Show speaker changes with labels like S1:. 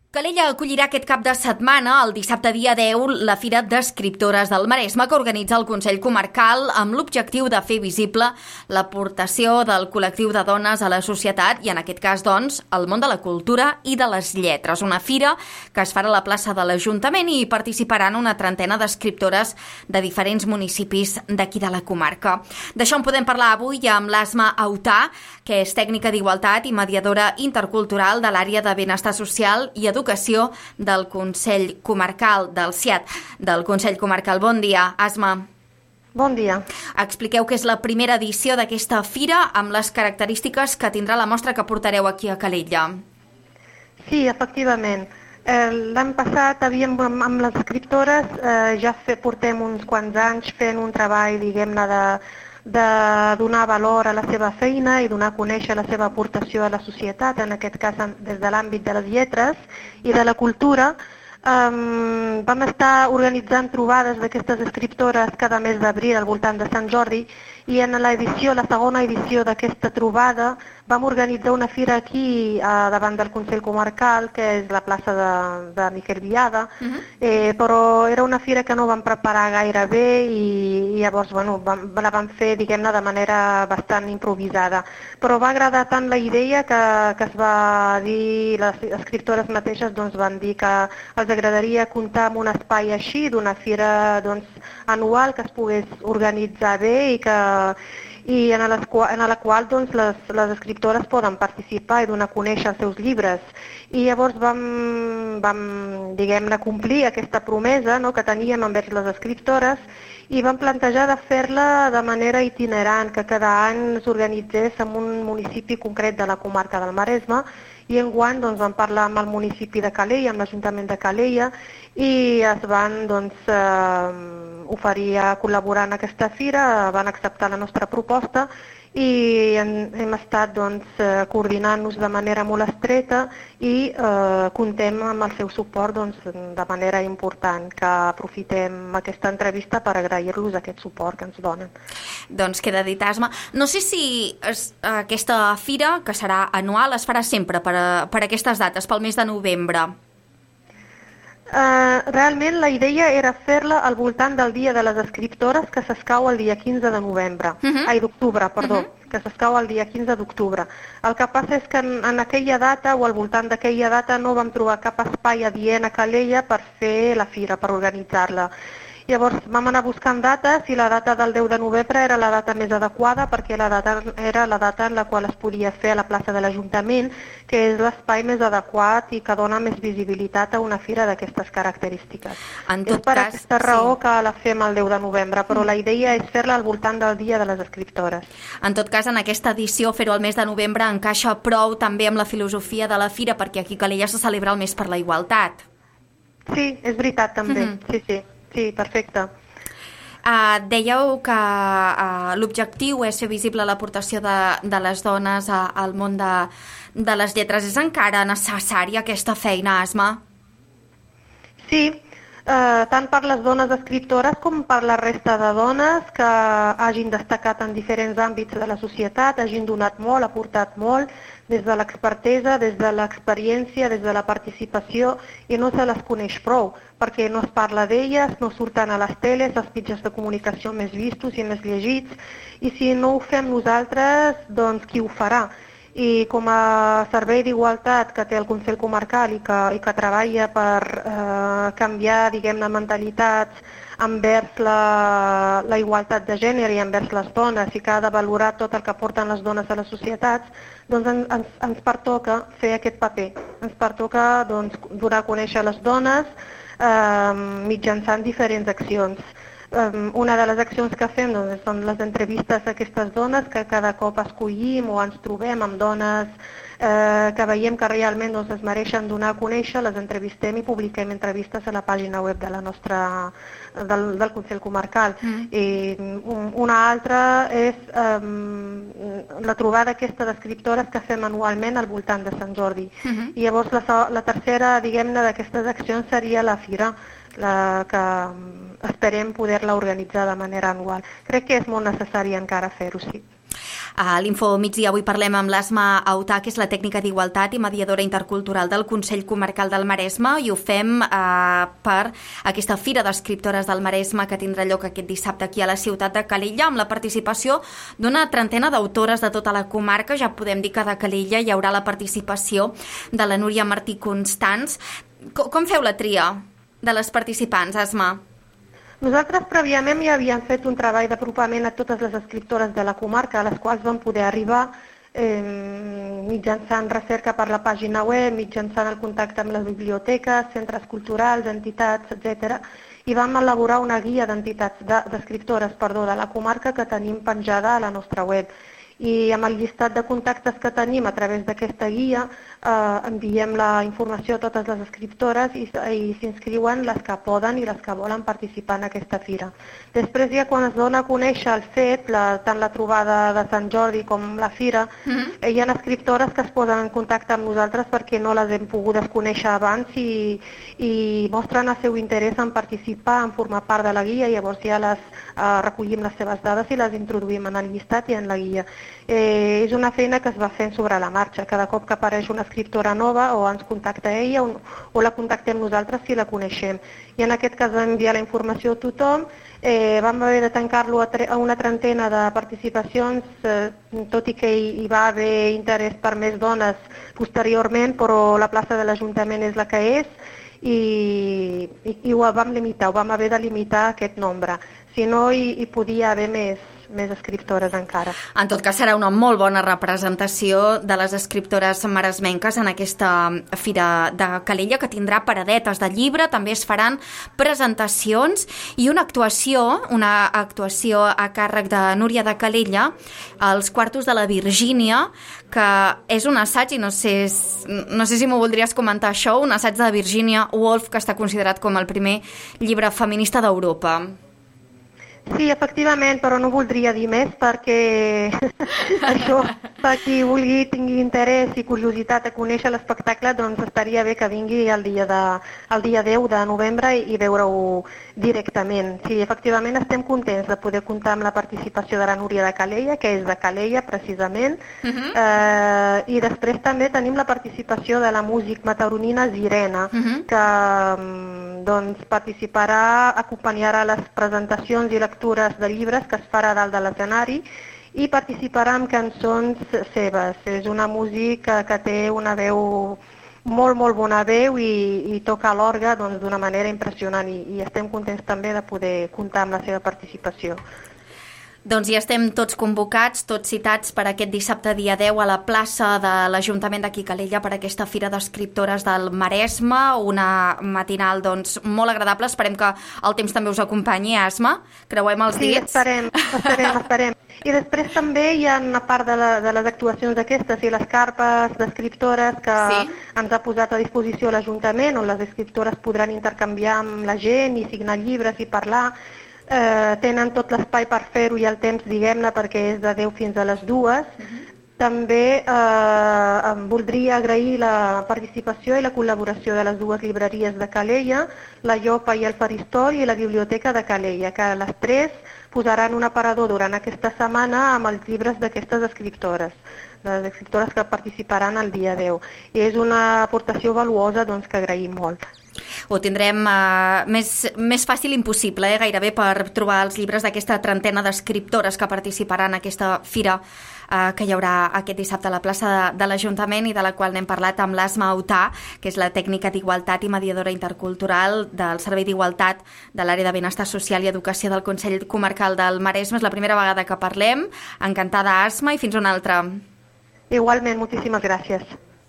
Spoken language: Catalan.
S1: Calella acollirà aquest cap de setmana, el dissabte dia 10, la Fira d'Escriptores del Maresme que organitza el Consell Comarcal amb l'objectiu de fer visible l'aportació del col·lectiu de dones a la societat i en aquest cas, doncs, al món de la cultura i de les lletres. Una fira que es farà a la plaça de l'Ajuntament i hi participaran una trentena d'escriptores de diferents municipis d'aquí de la comarca. D'això en podem parlar avui amb l'Asma Autà, que és tècnica d'Igualtat i mediadora intercultural de l'àrea de Benestar Social i Educació del Consell Comarcal, del CIAT, del Consell Comarcal. Bon dia, Asma.
S2: Bon dia.
S1: Expliqueu que és la primera edició d'aquesta fira amb les característiques que tindrà la mostra que portareu aquí a Calella.
S2: Sí, efectivament. L'any passat amb les escriptores ja portem uns quants anys fent un treball, diguem-ne, de donar valor a la seva feina i donar a conèixer la seva aportació a la societat, en aquest cas des de l'àmbit de les lletres i de la cultura. Vam estar organitzant trobades d'aquestes escriptores cada mes d'abril al voltant de Sant Jordi i en la segona edició d'aquesta trobada vam organitzar una fira aquí davant del Consell Comarcal, que és la plaça de Miquel Biada, però era una fira que no vam preparar gaire bé i llavors la vam fer, diguem-ne, de manera bastant improvisada. Però va agradar tant la idea que es va dir, les escriptores mateixes van dir que els agradaria comptar amb un espai així, d'una fira anual que es pogués organitzar bé i en la qual les escriptores poden participar i donar a conèixer els seus llibres. I llavors vam diguem-ne, complir aquesta promesa que teníem envers les escriptores i vam plantejar de fer-la de manera itinerant, que cada any s'organitzés en un municipi concret de la comarca del Maresme i enguany vam parlar amb el municipi de Calella, amb l'Ajuntament de Calella i es van oferir a col·laborar en aquesta fira, van acceptar la nostra proposta i hem estat coordinant-nos de manera molt estreta i comptem amb el seu suport de manera important, que aprofitem aquesta entrevista per agrair-los aquest suport que ens donen.
S1: Doncs queda dit, Asma. No sé si aquesta fira, que serà anual, es farà sempre per aquestes dates, pel mes de novembre.
S2: Realment la idea era fer-la al voltant del Dia de les Escriptores, que s'escau el dia 15 de novembre, d'octubre, perdó, que s'escau el dia 15 d'octubre. El que passa és que en aquella data o al voltant d'aquella data no vam trobar cap espai adient a Calella per fer la fira, per organitzar-la. Llavors vam anar buscant dates i la data del 10 de novembre era la data més adequada perquè era la data en la qual es podia fer a la plaça de l'Ajuntament, que és l'espai més adequat i que dona més visibilitat a una fira d'aquestes característiques. És per aquesta raó que la fem el 10 de novembre, però la idea és fer-la al voltant del Dia de les Escriptores.
S1: En tot cas, en aquesta edició, fer-ho al mes de novembre encaixa prou també amb la filosofia de la fira, perquè aquí a Calella se celebra el mes per la igualtat.
S2: Sí, és veritat també, sí. Sí, perfecte.
S1: Dèieu que l'objectiu és fer visible l'aportació de les dones al món de les lletres. És encara necessària aquesta feina, Asma?
S2: Sí, tant per les dones escriptores com per la resta de dones que hagin destacat en diferents àmbits de la societat, hagin donat molt, aportat molt, des de l'expertesa, des de l'experiència, des de la participació, i no se les coneix prou, perquè no es parla d'elles, no surten a les teles, als mitjans de comunicació més vistos i més llegits, i si no ho fem nosaltres, doncs qui ho farà? I com a servei d'igualtat que té el Consell Comarcal i que treballa per canviar, diguem-ne, mentalitats envers la igualtat de gènere i envers les dones i que ha de valorar tot el que aporten les dones a les societats, doncs ens pertoca fer aquest paper. Ens pertoca donar a conèixer les dones mitjançant diferents accions. Una de les accions que fem són les entrevistes a aquestes dones que cada cop escollim o ens trobem amb dones que veiem que realment es mereixen donar a conèixer, les entrevistem i publiquem entrevistes a la pàgina web del Consell Comarcal. I una altra és la trobada aquesta d'escriptores que fem anualment al voltant de Sant Jordi. I llavors la tercera, diguem-ne, d'aquestes accions seria la fira, que esperem poder-la organitzar de manera anual. Crec que és molt necessari encara fer-ho, sí.
S1: A l'Info Migdia avui parlem amb l'Asma Autà, que és la tècnica d'Igualtat i mediadora intercultural del Consell Comarcal del Maresme, i ho fem per aquesta Fira d'Escriptores del Maresme que tindrà lloc aquest dissabte aquí a la ciutat de Calella, amb la participació d'una trentena d'autores de tota la comarca. Ja podem dir que de Calella hi haurà la participació de la Núria Martí Constans. Com feu la tria de les participants, Asma?
S2: Nosaltres prèviament ja havíem fet un treball d'apropament a totes les escriptores de la comarca, a les quals vam poder arribar mitjançant recerca per la pàgina web, mitjançant el contacte amb les biblioteques, centres culturals, entitats, etc. I vam elaborar una guia d'entitats, d'escriptores, de la comarca que tenim penjada a la nostra web. I amb el llistat de contactes que tenim a través d'aquesta guia enviem la informació a totes les escriptores i s'inscriuen les que poden i les que volen participar en aquesta fira. Després ja quan es dona a conèixer el fet, tant la trobada de Sant Jordi com la fira, hi ha escriptores que es posen en contacte amb nosaltres perquè no les hem pogut conèixer abans i mostren el seu interès en participar, en formar part de la guia, i llavors ja recollim les seves dades i les introduïm en el llistat i en la guia. És una feina que es va fent sobre la marxa. Cada cop que apareix una escriptora nova o ens contacta ella o la contactem nosaltres si la coneixem. I en aquest cas vam enviar la informació a tothom. Vam haver de tancar-lo a una trentena de participacions, tot i que hi va haver interès per més dones posteriorment, però la plaça de l'Ajuntament és la que és i ho vam limitar, ho vam haver de limitar aquest nombre. Si no, hi podia haver més escriptores encara.
S1: En tot cas, serà una molt bona representació de les escriptores maresmenques en aquesta Fira de Calella, que tindrà paradetes de llibre, també es faran presentacions i una actuació a càrrec de Núria de Calella als Quartos de la Virgínia, que és un assaig, i no sé si m'ho voldries comentar això, un assaig de Virginia Woolf, que està considerat com el primer llibre feminista d'Europa.
S2: Sí, efectivament, però no voldria dir més perquè això, per qui vulgui, tingui interès i curiositat a conèixer l'espectacle, doncs estaria bé que vingui el dia 10 de novembre i veure-ho directament. Sí, efectivament estem contents de poder comptar amb la participació de la Núria de Calella, que és de Calella precisament, i després també tenim la participació de la músic mataronina Zirena, que doncs participarà, acompanyarà les presentacions i lectures de llibres que es farà dalt de l'escenari i participarà amb cançons seves. És una música que té una veu molt bona veu i toca l'orgue d'una manera impressionant i estem contents també de poder comptar amb la seva participació.
S1: Doncs ja estem tots convocats, tots citats per aquest dissabte dia 10 a la plaça de l'Ajuntament d'aquí Calella per aquesta Fira d'Escriptores del Maresme, una matinal molt agradable. Esperem que el temps també us acompanyi, Asma. Creuem els dits.
S2: Sí, esperem. I després també hi ha una part de les actuacions d'aquestes i les carpes d'escriptores que ens ha posat a disposició l'Ajuntament, on les escriptores podran intercanviar amb la gent i signar llibres i parlar. Tenen tot l'espai per fer-ho i el temps, diguem-ne, perquè és de 10 fins a les 2. També voldria agrair la participació i la col·laboració de les dues llibreries de Calella, la Llopa i el Faristol, i la Biblioteca de Calella, que les tres posaran un aparador durant aquesta setmana amb els llibres d'aquestes escriptores, les escriptores que participaran el dia 10. I és una aportació valuosa que agraïm molt.
S1: Ho tindrem més fàcil impossible, gairebé, per trobar els llibres d'aquesta trentena d'escriptores que participaran en aquesta fira que hi haurà aquest dissabte a la plaça de l'Ajuntament i de la qual n'hem parlat amb l'Asma Autà, que és la tècnica d'Igualtat i mediadora intercultural del Servei d'Igualtat de l'Àrea de Benestar Social i Educació del Consell Comarcal del Maresme. És la primera vegada que parlem. Encantada, Asma, i fins una altra.
S2: Igualment, moltíssimes gràcies.